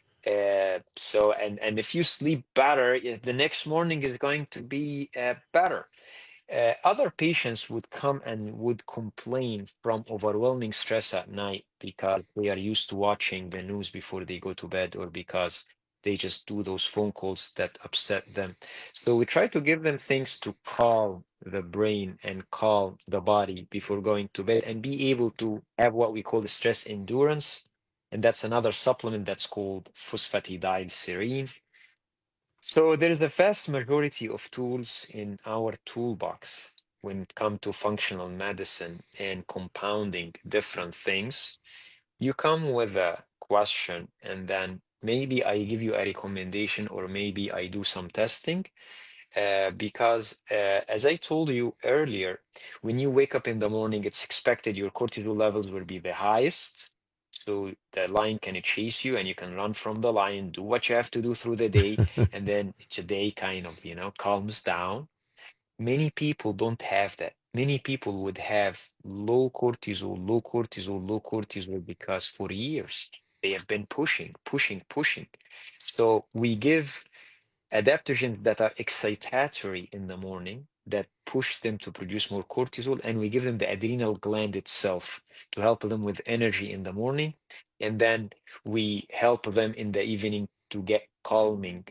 Uh, so, and, and if you sleep better, the next morning is going to be uh, better. Uh, other patients would come and would complain from overwhelming stress at night because they are used to watching the news before they go to bed, or because they just do those phone calls that upset them. So we try to give them things to calm the brain and calm the body before going to bed, and be able to have what we call the stress endurance. And that's another supplement that's called phosphatidylserine. So there's the vast majority of tools in our toolbox when it comes to functional medicine and compounding different things. You come with a question, and then maybe I give you a recommendation, or maybe I do some testing. Uh, because uh, as I told you earlier, when you wake up in the morning, it's expected your cortisol levels will be the highest. So the lion can chase you and you can run from the lion, do what you have to do through the day, and then the day kind of, you know, calms down. Many people don't have that. Many people would have low cortisol, low cortisol, low cortisol because for years they have been pushing, pushing, pushing. So we give adaptogens that are excitatory in the morning that push them to produce more cortisol, and we give them the adrenal gland itself to help them with energy in the morning, and then we help them in the evening to get calming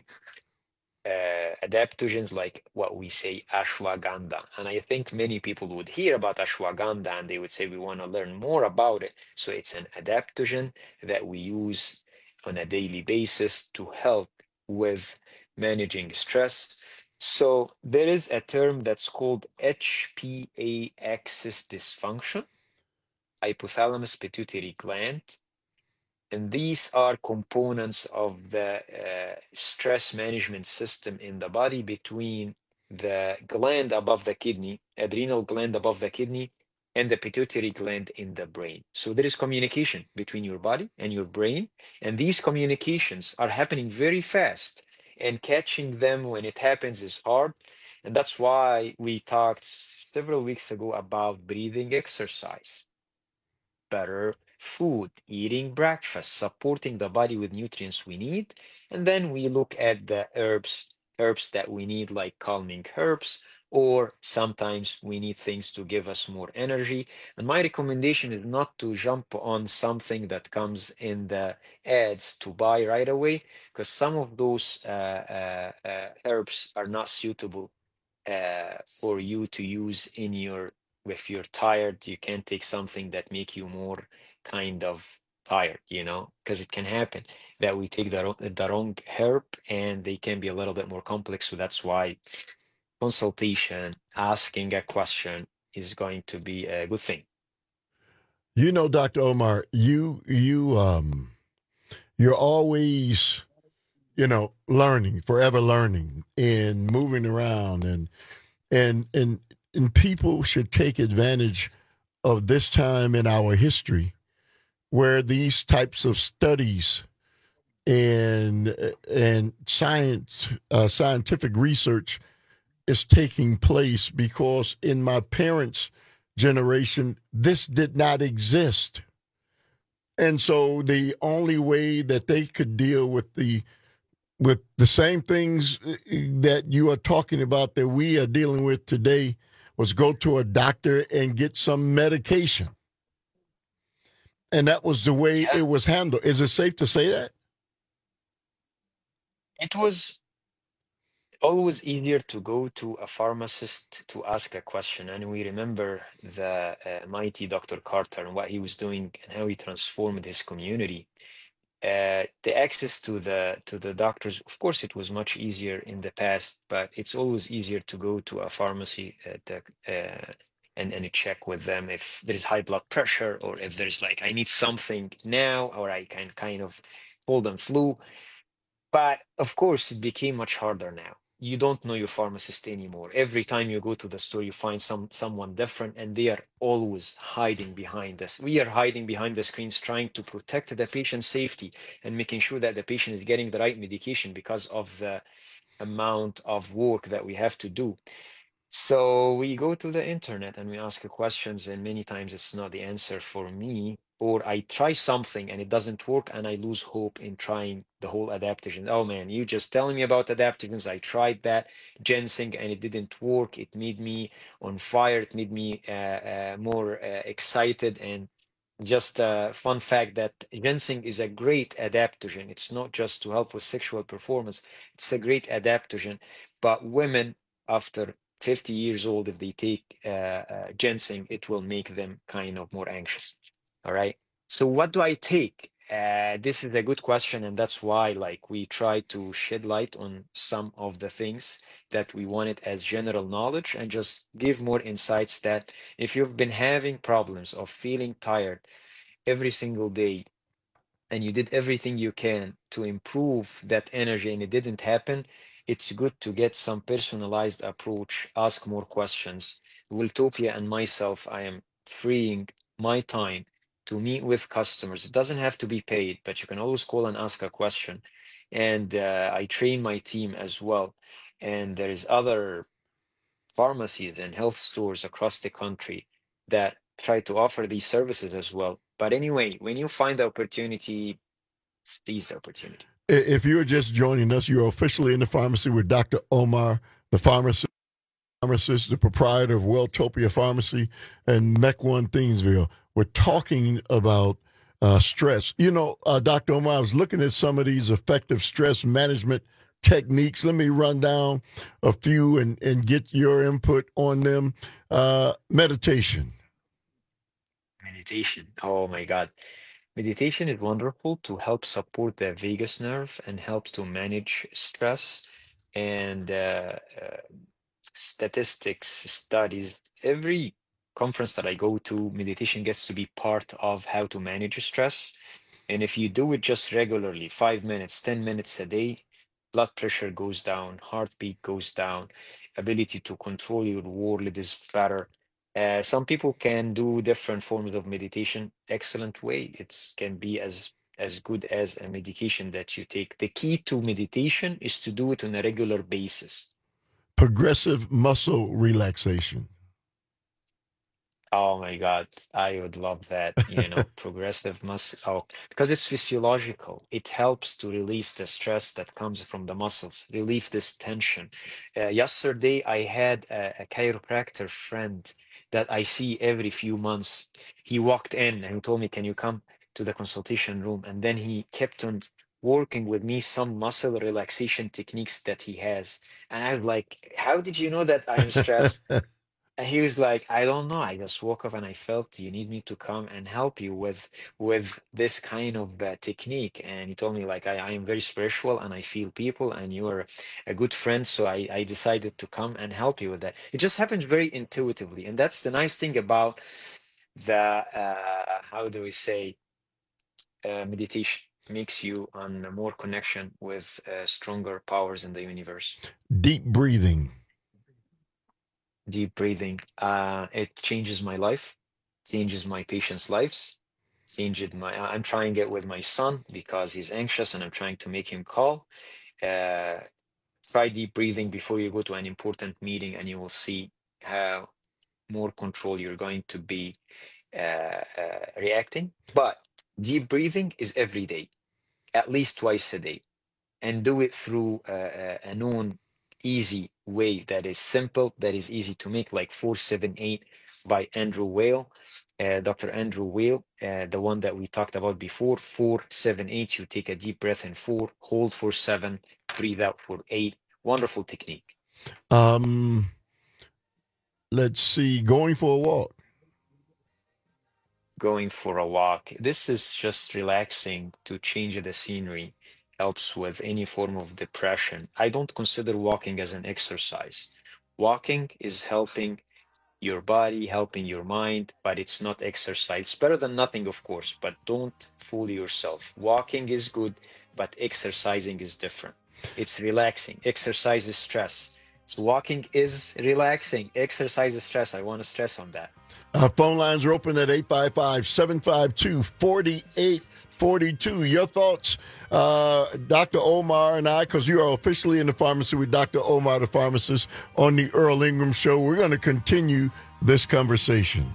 uh, adaptogens like what we say ashwagandha. And I think many people would hear about ashwagandha and they would say we want to learn more about it. So it's an adaptogen that we use on a daily basis to help with managing stress. So there is a term that's called H P A axis dysfunction, hypothalamus pituitary gland. And these are components of the uh, stress management system in the body between the gland above the kidney, adrenal gland above the kidney, and the pituitary gland in the brain. So there is communication between your body and your brain, and these communications are happening very fast, and catching them when it happens is hard. And that's why we talked several weeks ago about breathing exercise, better food, eating breakfast, supporting the body with nutrients we need. And then we look at the herbs, herbs that we need, like calming herbs, or sometimes we need things to give us more energy. And my recommendation is not to jump on something that comes in the ads to buy right away, because some of those uh, uh, uh, herbs are not suitable uh, for you to use in your, if you're tired, you can't take something that make you more kind of tired, you know, because it can happen that we take the, the wrong herb and they can be a little bit more complex. So that's why consultation, asking a question is going to be a good thing. You know, Doctor Omar, you you um you're always, you know, learning, forever learning and moving around, and and and and people should take advantage of this time in our history where these types of studies and and science uh, scientific research is taking place, because in my parents' generation, this did not exist. And so the only way that they could deal with the with the same things that you are talking about that we are dealing with today was go to a doctor and get some medication. And that was the way it was handled. Is it safe to say that? It was always easier to go to a pharmacist to ask a question. And we remember the uh, mighty Doctor Carter and what he was doing and how he transformed his community. Uh, the access to the to the doctors, of course, it was much easier in the past, but it's always easier to go to a pharmacy at the, uh, and and check with them if there is high blood pressure, or if there's like I need something now, or I can kind of cold and flu. But of course, it became much harder now. You don't know your pharmacist anymore. Every time you go to the store, you find some someone different, and they are always hiding behind us. We are hiding behind the screens, trying to protect the patient's safety and making sure that the patient is getting the right medication because of the amount of work that we have to do. So we go to the internet and we ask questions, and many times it's not the answer for me, or I try something and it doesn't work, and I lose hope in trying the whole adaptogen. Oh man, you just telling me about adaptogens. I tried that ginseng and it didn't work. It made me on fire. It made me uh, uh, more uh, excited and just a fun fact that ginseng is a great adaptogen. It's not just to help with sexual performance. It's a great adaptogen. But women after fifty years old, if they take uh, uh, ginseng, it will make them kind of more anxious. All right. So what do I take? Uh, this is a good question, and that's why, like, we try to shed light on some of the things that we wanted as general knowledge, and just give more insights that if you've been having problems of feeling tired every single day, and you did everything you can to improve that energy, and it didn't happen, it's good to get some personalized approach, ask more questions. Wiltopia and myself, I am freeing my time to meet with customers. It doesn't have to be paid, but you can always call and ask a question. And uh, I train my team as well. And there is other pharmacies and health stores across the country that try to offer these services as well. But anyway, when you find the opportunity, seize the opportunity. If you're just joining us, you're officially in the pharmacy with Doctor Omar, the pharmacist. Pharmacist, the proprietor of Welltopia Pharmacy and Mequon Thiensville. We're talking about uh, stress. You know, uh, Doctor Omar, I was looking at some of these effective stress management techniques. Let me run down a few and, and get your input on them. Uh, meditation. Meditation. Oh, my God. Meditation is wonderful to help support the vagus nerve and helps to manage stress and uh, uh, statistics, studies. Every conference that I go to, meditation gets to be part of how to manage stress. And if you do it just regularly, five minutes, ten minutes a day, blood pressure goes down, heartbeat goes down, ability to control your world is better. Uh, some people can do different forms of meditation. Excellent way. It can be as as good as a medication that you take. The key to meditation is to do it on a regular basis. Progressive muscle relaxation. Oh my God, I would love that. You know, progressive muscle, oh, because it's physiological. It helps to release the stress that comes from the muscles, relieve this tension. Uh, yesterday, I had a, a chiropractor friend that I see every few months. He walked in and he told me, "Can you come to the consultation room?" And then he kept on working with me some muscle relaxation techniques that he has. And I was like, "How did you know that I'm stressed?" And he was like, "I don't know. I just woke up and I felt you need me to come and help you with with this kind of uh, technique." And he told me, like, I, I am very spiritual and I feel people and you're a good friend. So I, I decided to come and help you with that. It just happens very intuitively. And that's the nice thing about the, uh, how do we say, uh, meditation. Makes you on more connection with uh, stronger powers in the universe. Deep breathing. Deep breathing. Uh, it changes my life, changes my patients' lives, changes my. I'm trying it with my son because he's anxious, and I'm trying to make him calm. Uh, try deep breathing before you go to an important meeting, and you will see how more control you're going to be uh, uh, reacting. But deep breathing is every day, at least twice a day, and do it through uh, a known easy way that is simple, that is easy to make, like four seven eight by Andrew Weil, uh, Doctor Andrew Weil, uh, the one that we talked about before. four seven eight, you take a deep breath in four, hold for seven, breathe out for eight. Wonderful technique. Um, let's see, going for a walk. Going for a walk. This is just relaxing to change the scenery. Helps with any form of depression. I don't consider walking as an exercise. Walking is helping your body, helping your mind, but it's not exercise. It's better than nothing, of course, but don't fool yourself. Walking is good, but exercising is different. It's relaxing. Exercise is stress. So walking is relaxing. Exercise is stress. I want to stress on that. Our phone lines are open at eight five five, seven five two, four eight four two. Your thoughts, uh, Doctor Omar and I, because you are officially in the pharmacy with Doctor Omar, the pharmacist, on the Earl Ingram Show. We're going to continue this conversation.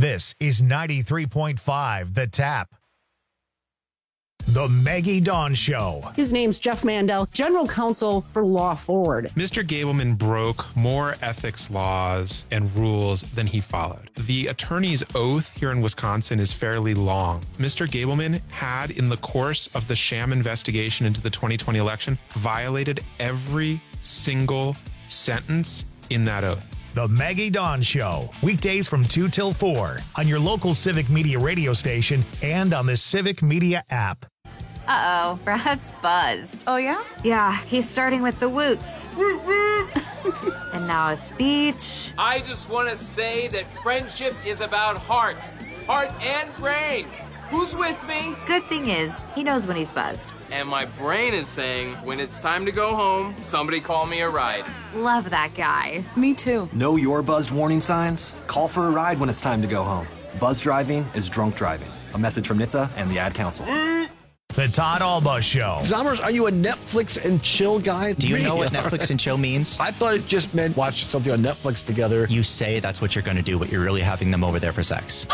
This is ninety-three point five The Tap. The Maggie Dawn Show. His name's Jeff Mandel, General Counsel for Law Forward. Mister Gableman broke more ethics laws and rules than he followed. The attorney's oath here in Wisconsin is fairly long. Mister Gableman had, in the course of the sham investigation into the twenty twenty election, violated every single sentence in that oath. The Maggie Dawn Show, weekdays from two till four on your local Civic Media radio station and on the Civic Media app. Uh-oh, Brad's buzzed. Oh, yeah? Yeah, he's starting with the woots. And now a speech. I just want to say that friendship is about heart. Heart and brain. Who's with me? Good thing is, he knows when he's buzzed. And my brain is saying, when it's time to go home, somebody call me a ride. Love that guy. Me too. Know your buzzed warning signs? Call for a ride when it's time to go home. Buzz driving is drunk driving. A message from N H T S A and the Ad Council. The Todd Alba Show. Zommers, are you a Netflix and chill guy? Do you Me? know what Netflix and chill means? I thought it just meant watch something on Netflix together. You say that's what you're going to do, but you're really having them over there for sex.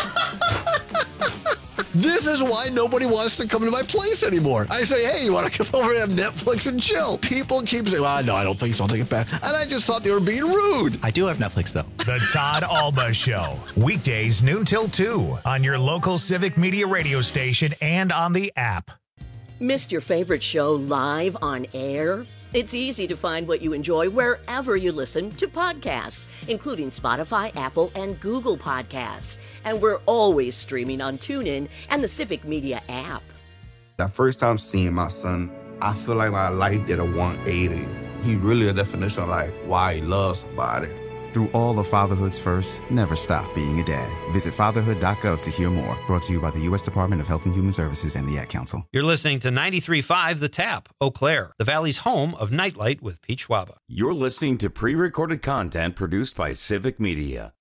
This is why nobody wants to come to my place anymore. I say, hey, you want to come over and have Netflix and chill? People keep saying, well, no, I don't think so. I'll take it back. And I just thought they were being rude. I do have Netflix, though. The Todd Alba Show, weekdays noon till two on your local Civic Media radio station and on the app. Missed your favorite show live on air? It's easy to find what you enjoy wherever you listen to podcasts, including Spotify, Apple, and Google Podcasts. And we're always streaming on TuneIn and the Civic Media app. That first time seeing my son, I feel like my life did a one eighty. He really a definition of like why he loves somebody. Through all of fatherhood's first, never stop being a dad. Visit fatherhood dot gov to hear more. Brought to you by the U S Department of Health and Human Services and the Ad Council. You're listening to ninety-three point five The Tap, Eau Claire, the Valley's home of Nightlight with Pete Schwaba. You're listening to pre-recorded content produced by Civic Media.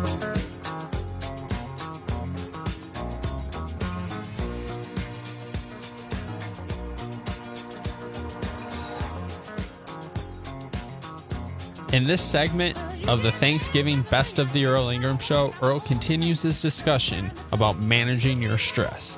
In this segment of the Thanksgiving Best of the Earl Ingram Show, Earl continues his discussion about managing your stress.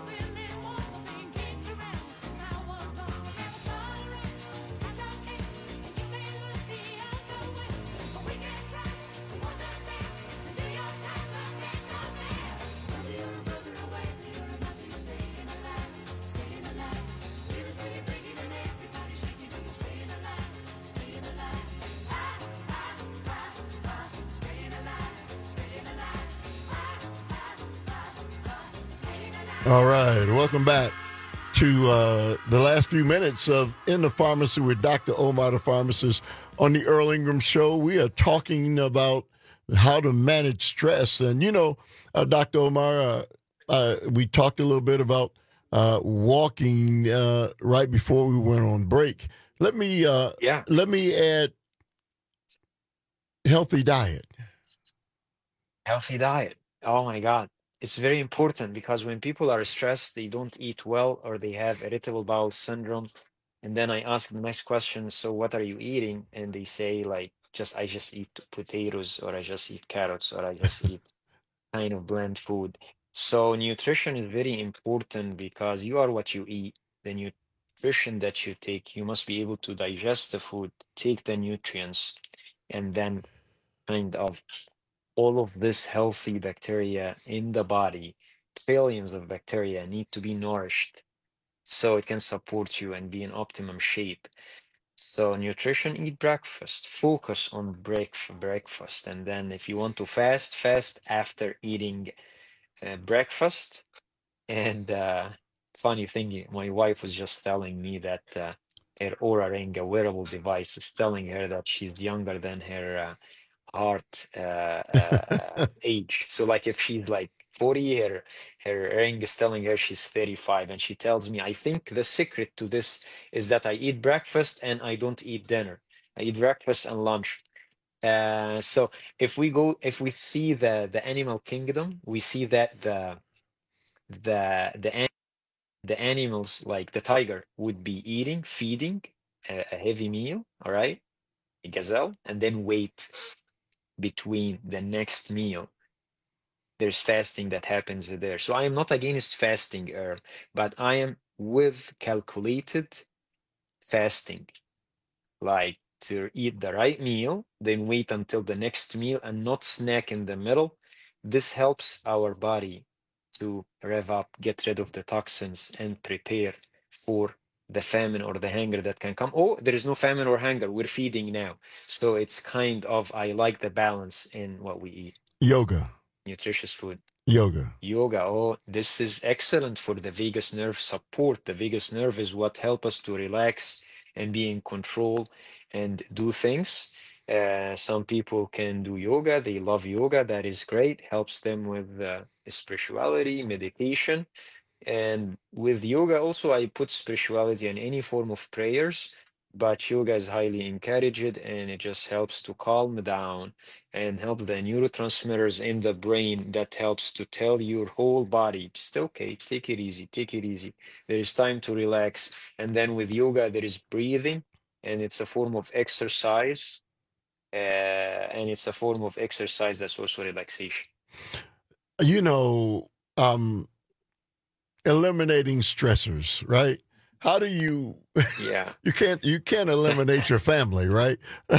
All right, welcome back to uh, the last few minutes of In the Pharmacy with Doctor Omar, the pharmacist, on the Earl Ingram Show. We are talking about how to manage stress. And, you know, uh, Doctor Omar, uh, uh, we talked a little bit about uh, walking uh, right before we went on break. Let me, uh, yeah. let me add healthy diet. Healthy diet. Oh, my God. It's very important because when people are stressed, they don't eat well or they have irritable bowel syndrome. And then I ask the next question, so what are you eating? And they say, like, just I just eat potatoes, or I just eat carrots, or I just eat kind of bland food. So nutrition is very important because you are what you eat. The nutrition that you take, you must be able to digest the food, take the nutrients, and then kind of all of this healthy bacteria in the body, trillions of bacteria, need to be nourished so it can support you and be in optimum shape. So nutrition, eat breakfast, focus on break breakfast. And then if you want to fast, fast after eating uh, breakfast. And uh, funny thing, my wife was just telling me that uh, her Oura Ring, a wearable device, is telling her that she's younger than her uh, heart uh, uh, age. So like if she's like forty, her her ring is telling her she's thirty-five, and she tells me, I think the secret to this is that I eat breakfast and I don't eat dinner. I eat breakfast and lunch. Uh, so if we go, if we see the the animal kingdom, we see that the the the an- the animals, like the tiger, would be eating, feeding a, a heavy meal, all right, a gazelle, and then wait between the next meal there's fasting that happens there. So I am not against fasting, Earl, but I am with calculated fasting, like to eat the right meal, then wait until the next meal and not snack in the middle. This helps our body to rev up, get rid of the toxins, and prepare for the famine or the hunger that can come. Oh, there is no famine or hunger. We're feeding now. So it's kind of, I like the balance in what we eat. Yoga. Nutritious food. Yoga. Yoga. Oh, this is excellent for the vagus nerve support. The vagus nerve is what helps us to relax and be in control and do things. Uh, some people can do yoga. They love yoga. That is great. Helps them with uh, spirituality, meditation. And with yoga also, I put spirituality in any form of prayers, but yoga is highly encouraged, and it just helps to calm down and help the neurotransmitters in the brain that helps to tell your whole body, just okay, take it easy, take it easy. There is time to relax. And then with yoga, there is breathing, and it's a form of exercise. Uh, and it's a form of exercise that's also relaxation. You know, um, eliminating stressors, right? How do you? Yeah, you can't you can't eliminate your family, right?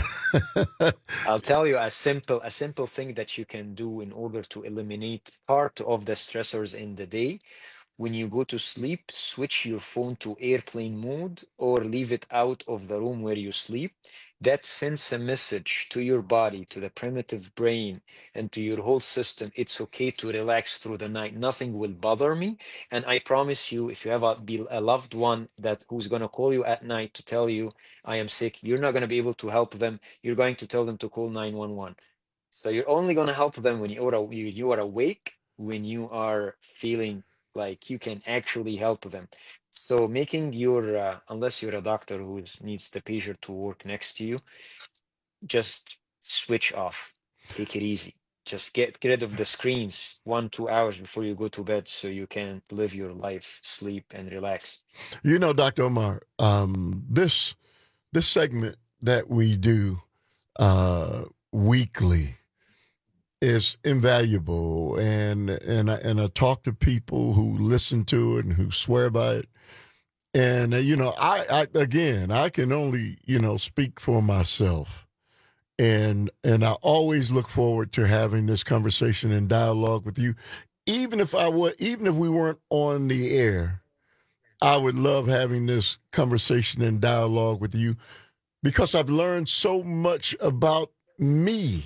I'll tell you a simple a simple thing that you can do in order to eliminate part of the stressors in the day. When you go to sleep, switch your phone to airplane mode or leave it out of the room where you sleep. That sends a message to your body, to the primitive brain, and to your whole system. It's okay to relax through the night. Nothing will bother me. And I promise you, if you have a, a loved one that who's going to call you at night to tell you, I am sick, you're not going to be able to help them. You're going to tell them to call nine one one. So you're only going to help them when you are, you are awake, when you are feeling like you can actually help them. So making your, uh, unless you're a doctor who needs the pager to work next to you, just switch off, take it easy. Just get, get rid of the screens one, two hours before you go to bed so you can live your life, sleep, and relax. You know, Doctor Omar, um, this, this segment that we do uh, weekly is invaluable, and and I, and I talk to people who listen to it and who swear by it. And uh, you know, I, I again, I can only you know speak for myself, and and I always look forward to having this conversation and dialogue with you. Even if I would, even if we weren't on the air, I would love having this conversation and dialogue with you, because I've learned so much about me,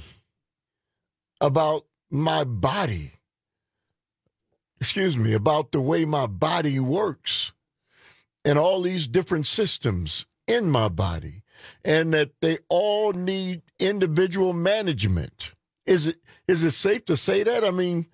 about my body, excuse me, about the way my body works and all these different systems in my body, and that they all need individual management. Is it is it safe to say that? I mean,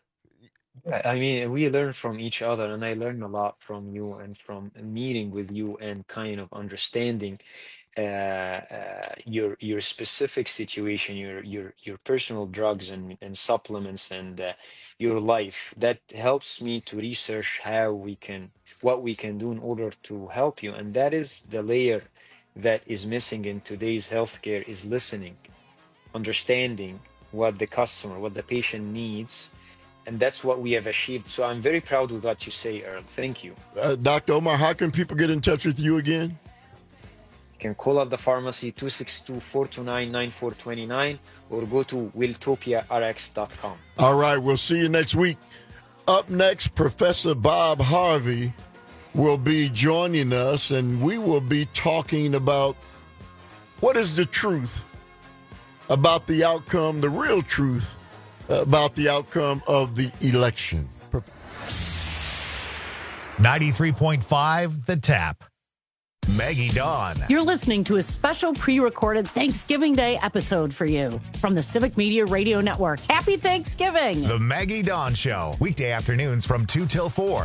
I mean, we learn from each other, and I learn a lot from you and from meeting with you and kind of understanding Uh, uh, your your specific situation, your your your personal drugs and, and supplements, and uh, your life. That helps me to research how we can, what we can do in order to help you. And that is the layer that is missing in today's healthcare, is listening, understanding what the customer, what the patient needs. And that's what we have achieved. So I'm very proud with what you say, Earl. Thank you. Uh, Doctor Omar, how can people get in touch with you again? Can call up the pharmacy two six two, four two nine, nine four two nine or go to wiltopia r x dot com. All right, we'll see you next week. Up next, Professor Bob Harvey will be joining us, and we will be talking about what is the truth about the outcome, the real truth about the outcome of the election. ninety-three point five The Tap. Maggie Dawn. You're listening to a special pre-recorded Thanksgiving Day episode for you from the Civic Media Radio Network. Happy Thanksgiving! The Maggie Dawn Show, weekday afternoons from two till four.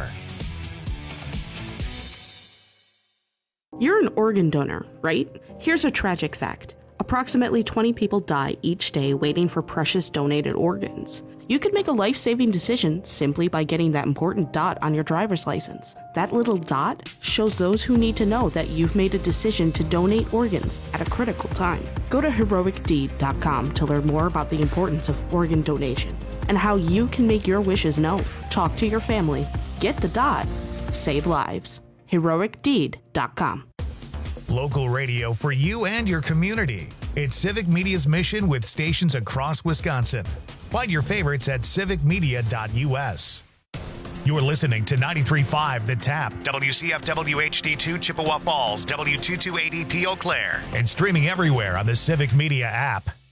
You're an organ donor, right? Here's a tragic fact. Approximately twenty people die each day waiting for precious donated organs. You could make a life-saving decision simply by getting that important dot on your driver's license. That little dot shows those who need to know that you've made a decision to donate organs at a critical time. Go to heroic deed dot com to learn more about the importance of organ donation. and how you can make your wishes known. Talk to your family. Get the dot. Save lives. heroic deed dot com. Local radio for you and your community. It's Civic Media's mission with stations across Wisconsin. Find your favorites at civic media dot u s. You're listening to ninety-three point five The Tap, W C F W H D two Chippewa Falls, W two two eight zero P Eau Claire, and streaming everywhere on the Civic Media app.